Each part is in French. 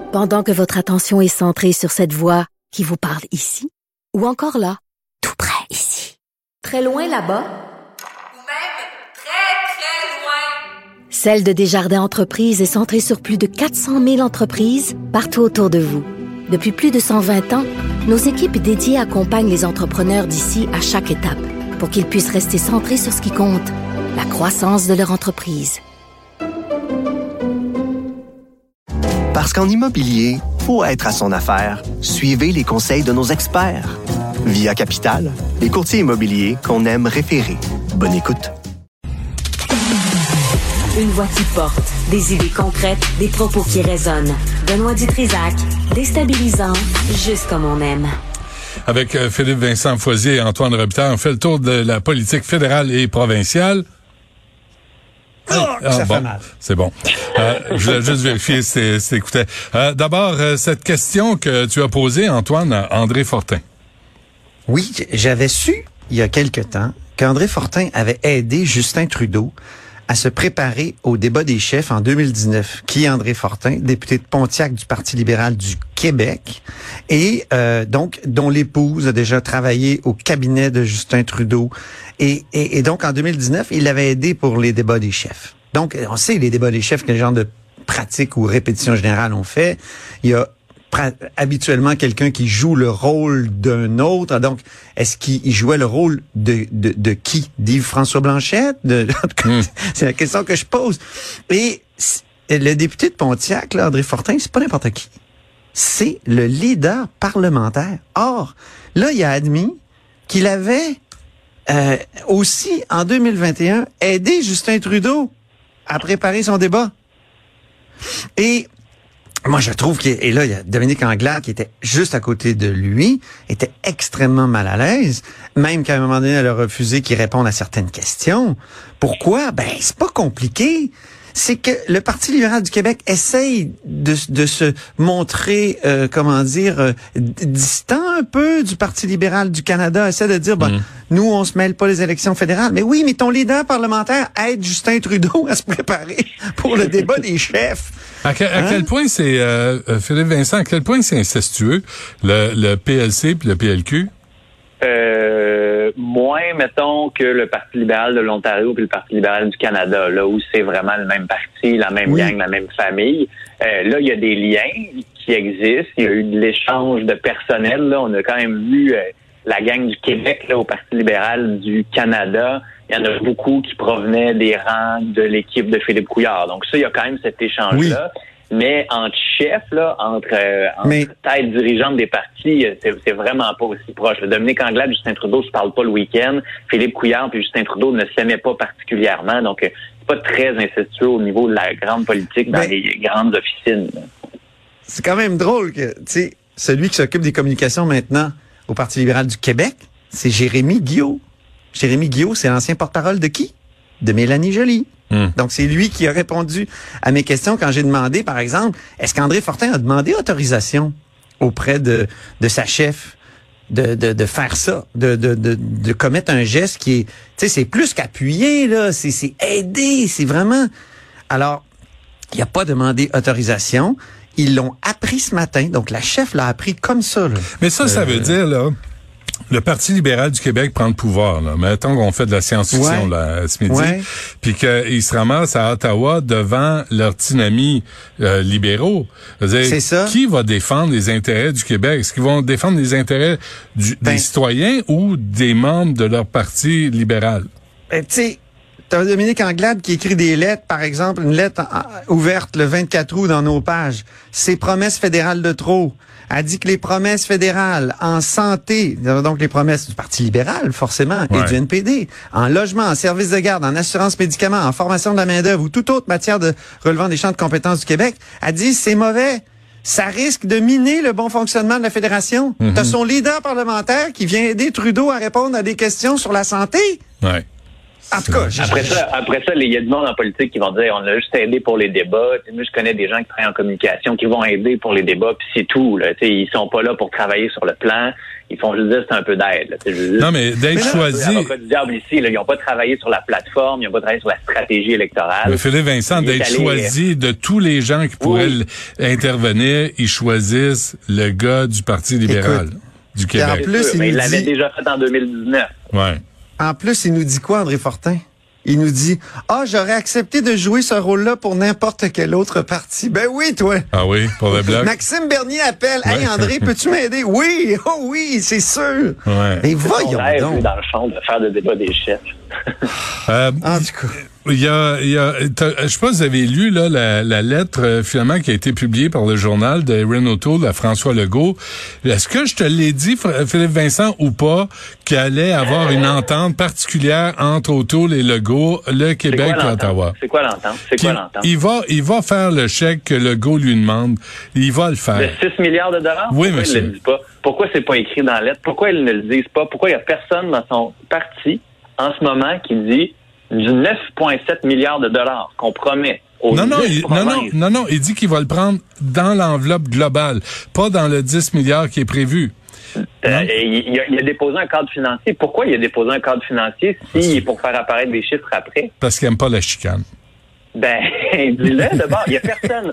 Pendant que votre attention est centrée sur cette voix qui vous parle ici, ou encore là, tout près ici, très loin là-bas, ou même très, très loin. Celle de Desjardins Entreprises est centrée sur plus de 400 000 entreprises partout autour de vous. Depuis plus de 120 ans, nos équipes dédiées accompagnent les entrepreneurs d'ici à chaque étape pour qu'ils puissent rester centrés sur ce qui compte, la croissance de leur entreprise. Parce qu'en immobilier, pour être à son affaire, suivez les conseils de nos experts. Via Capital, les courtiers immobiliers qu'on aime référer. Bonne écoute. Une voix qui porte, des idées concrètes, des propos qui résonnent. Benoît Dutrisac, déstabilisant, juste comme on aime. Avec Philippe Vincent Foisier et Antoine Robitaille, on fait le tour de la politique fédérale et provinciale. Ça fait mal. C'est bon. Je voulais juste vérifier si t'écoutais. D'abord, cette question que tu as posée, Antoine, à André Fortin. Oui, j'avais su, il y a quelque temps, qu'André Fortin avait aidé Justin Trudeau à se préparer au débat des chefs en 2019. Qui est André Fortin, député de Pontiac du Parti libéral du Québec, et donc dont l'épouse a déjà travaillé au cabinet de Justin Trudeau. Et donc, en 2019, il l'avait aidé pour les débats des chefs. Donc, on sait, les débats des chefs, quel genre de pratique ou répétition générale on fait. Il y a habituellement quelqu'un qui joue le rôle d'un autre. Donc, est-ce qu'il jouait le rôle de qui? d'Yves-François Blanchette? C'est la question que je pose. Et le député de Pontiac, là, André Fortin, c'est pas n'importe qui. C'est le leader parlementaire. Or, là, il a admis qu'il avait aussi, en 2021, aidé Justin Trudeau à préparer son débat. Et moi, je trouve et là, il y a Dominique Anglade qui était juste à côté de lui, était extrêmement mal à l'aise, même qu'à un moment donné, elle a refusé qu'il réponde à certaines questions. Pourquoi? Ben, c'est pas compliqué. C'est que le Parti libéral du Québec essaye de se montrer, distant un peu du Parti libéral du Canada, essaie de dire, nous, on se mêle pas les élections fédérales. Mais oui, mais ton leader parlementaire aide Justin Trudeau à se préparer pour le débat des chefs. À quel point c'est, Philippe Vincent, à quel point c'est incestueux, le PLC puis le PLQ? Moins, mettons, que le Parti libéral de l'Ontario puis le Parti libéral du Canada, là où c'est vraiment le même parti, la même gang, la même famille. Là, il y a des liens qui existent. Il y a eu de l'échange de personnel. Là, on a quand même vu la gang du Québec là au Parti libéral du Canada. Il y en a beaucoup qui provenaient des rangs de l'équipe de Philippe Couillard. Donc ça, il y a quand même cet échange-là. Oui. Mais entre chefs, là, entre têtes dirigeantes des partis, c'est vraiment pas aussi proche. Dominique Anglade, Justin Trudeau se parlent pas le week-end. Philippe Couillard puis Justin Trudeau ne s'aimaient pas particulièrement. Donc, c'est pas très incestueux au niveau de la grande politique dans les grandes officines. Là. C'est quand même drôle que, tu sais, celui qui s'occupe des communications maintenant au Parti libéral du Québec, c'est Jérémy Guilbeault. Jérémy Guilbeault, c'est l'ancien porte-parole de qui? De Mélanie Joly. Donc, c'est lui qui a répondu à mes questions quand j'ai demandé, par exemple, est-ce qu'André Fortin a demandé autorisation auprès de sa chef de faire ça, de commettre un geste qui est, tu sais, c'est plus qu'appuyer, là, c'est aider, c'est vraiment... Alors, il a pas demandé autorisation. Ils l'ont appris ce matin, donc la chef l'a appris comme ça, là. Mais ça veut dire, là... Le Parti libéral du Québec prend le pouvoir, là. Mettons qu'on fait de la science-fiction, là, ce midi. Puis qu'ils se ramassent à Ottawa devant leurs petits amis libéraux. C'est ça. Qui va défendre les intérêts du Québec? Est-ce qu'ils vont défendre les intérêts des citoyens ou des membres de leur parti libéral? Tu sais, t'as Dominique Anglade qui écrit des lettres, par exemple, une lettre ouverte le 24 août dans nos pages. Ces promesses fédérales de trop. A dit que les promesses fédérales en santé, donc les promesses du Parti libéral, forcément, et du NPD, en logement, en services de garde, en assurance médicaments, en formation de la main-d'œuvre ou toute autre matière relevant des champs de compétences du Québec, a dit c'est mauvais. Ça risque de miner le bon fonctionnement de la Fédération. T'as son leader parlementaire qui vient aider Trudeau à répondre à des questions sur la santé. En tout cas, après ça, il y a du monde en politique qui vont dire on a juste aidé pour les débats. Moi, je connais des gens qui travaillent en communication qui vont aider pour les débats, puis c'est tout. Là. Ils sont pas là pour travailler sur le plan. Ils font juste dire c'est un peu d'aide. Non, mais d'être choisi. Du diable ici, là, ils n'ont pas travaillé sur la plateforme, ils n'ont pas travaillé sur la stratégie électorale. Mais Philippe Vincent, d'être choisi de tous les gens qui pourraient intervenir, ils choisissent le gars du Parti libéral du Québec. En plus, il l'avait déjà fait en 2019. Ouais. En plus, il nous dit quoi, André Fortin? Il nous dit « j'aurais accepté de jouer ce rôle-là pour n'importe quel autre parti. » Ben oui, toi. Ah oui, pour le Bloc. Maxime Bernier appelle. Ouais. « Hey, André, peux-tu m'aider? » Oui, oh oui, c'est sûr. Ouais. Mais voyons donc. Dans le champ de faire le débat des chefs. En tout cas. Je sais pas si vous avez lu là la lettre finalement qui a été publiée par le journal de Erin O'Toole à François Legault. Est-ce que je te l'ai dit, Philippe Vincent, ou pas, qu'il allait avoir une entente particulière entre O'Toole et Legault, le Québec et Ottawa? C'est quoi l'entente? Il va faire le chèque que Legault lui demande. Il va le faire. De 6 milliards de dollars? Oui, pourquoi monsieur. Il ne le dit pas? Pourquoi c'est pas écrit dans la lettre? Pourquoi ils ne le disent pas? Pourquoi il y a personne dans son parti en ce moment qui dit du 9,7 milliards de dollars qu'on promet aux Non, il dit qu'il va le prendre dans l'enveloppe globale, pas dans le 10 milliards qui est prévu. Il a déposé un cadre financier. Pourquoi il a déposé un cadre financier s'il est pour faire apparaître des chiffres après? Parce qu'il n'aime pas la chicane. Dis-le d'abord. Il n'y a personne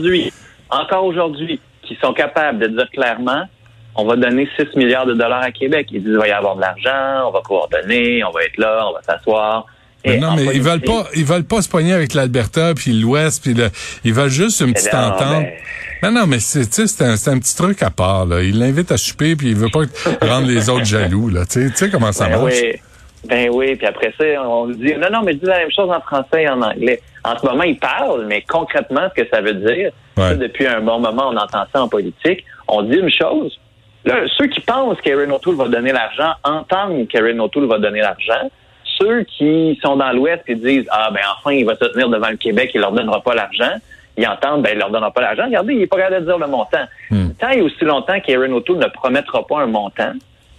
encore aujourd'hui, qui sont capables de dire clairement on va donner 6 milliards de dollars à Québec. Ils disent il va y avoir de l'argent, on va coordonner, on va être là, on va s'asseoir. Non, mais ils veulent pas se pogner avec l'Alberta puis l'Ouest puis ils veulent juste une petite entente. Non, mais c'est un petit truc à part là. Il l'invite à souper puis il veut pas rendre les autres jaloux là. Tu sais comment ça marche. Oui, puis après ça on dit non, mais je dis la même chose en français et en anglais. En ce moment, ils parlent, mais concrètement ce que ça veut dire, ça, depuis un bon moment, on entend ça en politique. On dit une chose. Là, ceux qui pensent qu'Erin O'Toole va donner l'argent entendent qu'Erin O'Toole va donner l'argent. Ceux qui sont dans l'Ouest et disent enfin il va se tenir devant le Québec, il leur donnera pas l'argent, ils entendent il leur donnera pas l'argent. Regardez, il est pas capable de dire le montant. Tant et aussi longtemps qu'Erin O'Toole ne promettra pas un montant,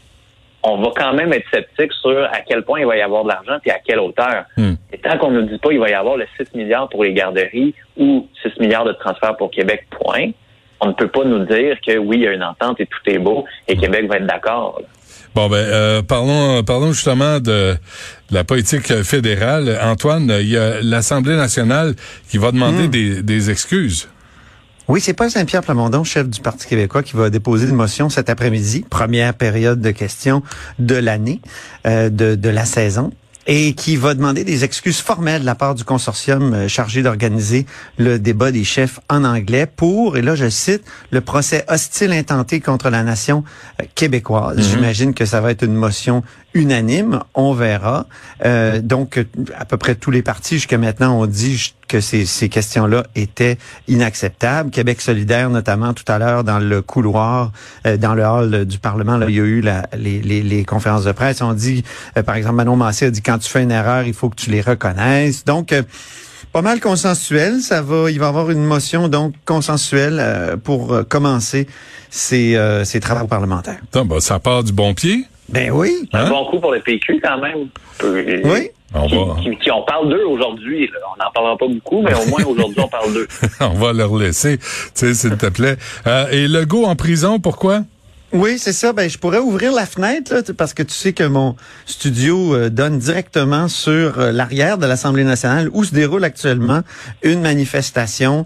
on va quand même être sceptique sur à quel point il va y avoir de l'argent et à quelle hauteur. Et tant qu'on ne dit pas il va y avoir le 6 milliards pour les garderies ou 6 milliards de transferts pour Québec, point, on ne peut pas nous dire que oui, il y a une entente et tout est beau et Québec va être d'accord. Là. Bon, parlons justement de la politique fédérale. Antoine, il y a l'Assemblée nationale qui va demander des excuses. Oui, c'est Paul Saint-Pierre Plamondon, chef du Parti québécois, qui va déposer une motion cet après-midi, première période de questions de l'année, de la saison, et qui va demander des excuses formelles de la part du consortium chargé d'organiser le débat des chefs en anglais pour, et là je cite, le procès hostile intenté contre la nation québécoise. J'imagine que ça va être une motion unanime, on verra. Donc, à peu près tous les partis jusqu'à maintenant ont dit que ces questions-là étaient inacceptables. Québec solidaire, notamment tout à l'heure dans le couloir, dans le hall du Parlement, là, il y a eu les conférences de presse. On dit, par exemple, Manon Massé a dit quand tu fais une erreur, il faut que tu les reconnaisses. Donc, pas mal consensuel. Il va y avoir une motion donc consensuelle pour commencer ces travaux parlementaires. Ça part du bon pied. Ben oui. Un bon coup pour le PQ quand même. Oui. On parle d'eux aujourd'hui. Là. On n'en parlera pas beaucoup, mais au moins aujourd'hui, on parle d'eux. On va leur laisser, s'il te plaît. Et Legault en prison, pourquoi? Oui, c'est ça. Je pourrais ouvrir la fenêtre là, parce que tu sais que mon studio donne directement sur l'arrière de l'Assemblée nationale où se déroule actuellement une manifestation.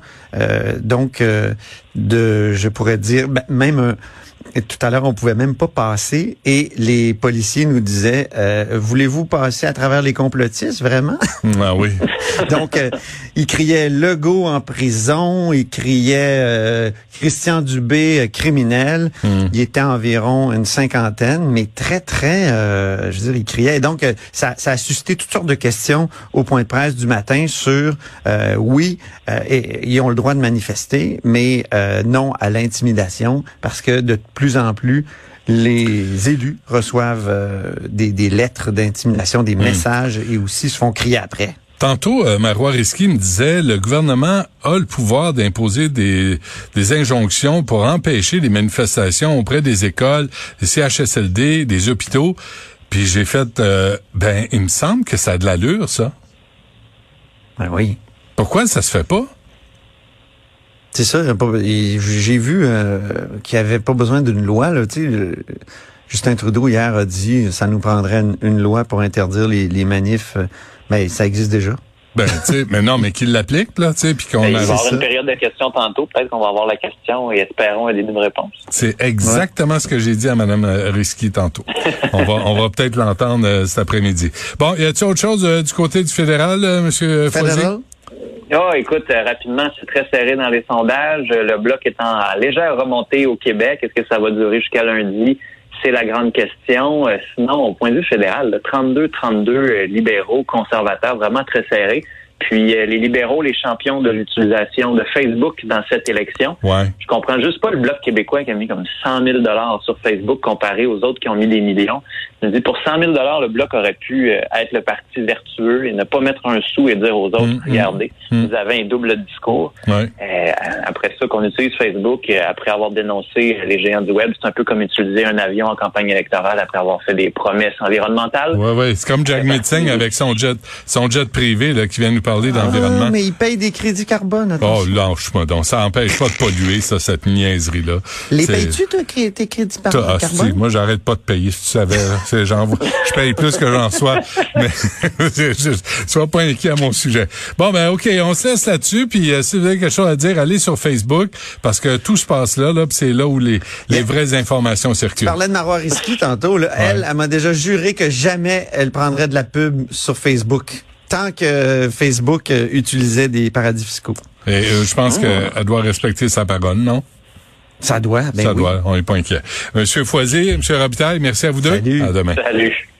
Je pourrais dire même tout à l'heure, on pouvait même pas passer et les policiers nous disaient voulez-vous passer à travers les complotistes, vraiment? Ah oui. Donc, ils criaient Legault en prison, ils criaient Christian Dubé criminel. Il était environ une cinquantaine, mais très, ils criaient. Et donc, ça a suscité toutes sortes de questions au point de presse du matin sur, ils ont le droit de manifester, mais non à l'intimidation, parce que de plus en plus, les élus reçoivent des lettres d'intimidation, des messages et aussi se font crier après. Tantôt, Marois Risky me disait le gouvernement a le pouvoir d'imposer des injonctions pour empêcher les manifestations auprès des écoles, des CHSLD, des hôpitaux. Puis j'ai fait, il me semble que ça a de l'allure, ça. Ben oui. Pourquoi ça se fait pas? C'est ça, j'ai vu qu'il n'y avait pas besoin d'une loi, là, tu sais. Justin Trudeau, hier, a dit ça nous prendrait une loi pour interdire les manifs. Mais ça existe déjà. Ben, tu sais, mais non, mais qu'il l'applique, là, tu sais, puis qu'on il va y a... avoir une période de questions tantôt. Peut-être qu'on va avoir la question et espérons un début de réponse. C'est exactement ce que j'ai dit à Mme Risky tantôt. on va peut-être l'entendre cet après-midi. Bon, y a-t-il autre chose du côté du fédéral, M. Foisy? Écoute, rapidement, c'est très serré dans les sondages. Le Bloc est en légère remontée au Québec. Est-ce que ça va durer jusqu'à lundi? C'est la grande question. Sinon, au point de vue fédéral, 32-32 libéraux, conservateurs, vraiment très serrés. Puis les libéraux, les champions de l'utilisation de Facebook dans cette élection. Ouais. Je comprends juste pas le Bloc québécois qui a mis comme 100 000 $ sur Facebook comparé aux autres qui ont mis des millions. Je me dis, pour 100 000 $ le Bloc aurait pu être le parti vertueux et ne pas mettre un sou et dire aux autres, regardez, vous avez un double discours. Ouais. Après ça, qu'on utilise Facebook, après avoir dénoncé les géants du web, c'est un peu comme utiliser un avion en campagne électorale après avoir fait des promesses environnementales. Ouais. C'est comme Jack Metzing avec son jet privé là, qui vient nous parler d'environnement. Mais il paye des crédits carbone. Attention. Oh, lâche-moi donc. Ça empêche pas de polluer, ça, cette niaiserie-là. Les payes-tu, toi, tes crédits carbone? Si, moi, j'arrête pas de payer, si tu savais. Je paye plus que j'en sois. Mais sois pas inquiet à mon sujet. Bon, OK, on se laisse là-dessus. Puis si vous avez quelque chose à dire, allez sur Facebook, parce que tout se passe là, puis c'est là où les vraies informations circulent. Tu parlais de Marois Risky tantôt. Là. Elle m'a déjà juré que jamais elle prendrait de la pub sur Facebook. Tant que Facebook utilisait des paradis fiscaux. Et je pense qu'elle doit respecter sa parole, non? Ça doit, Ça doit, on n'est pas inquiet. Monsieur Foisy, Monsieur Robitaille, merci à vous deux. Salut. À demain. Salut.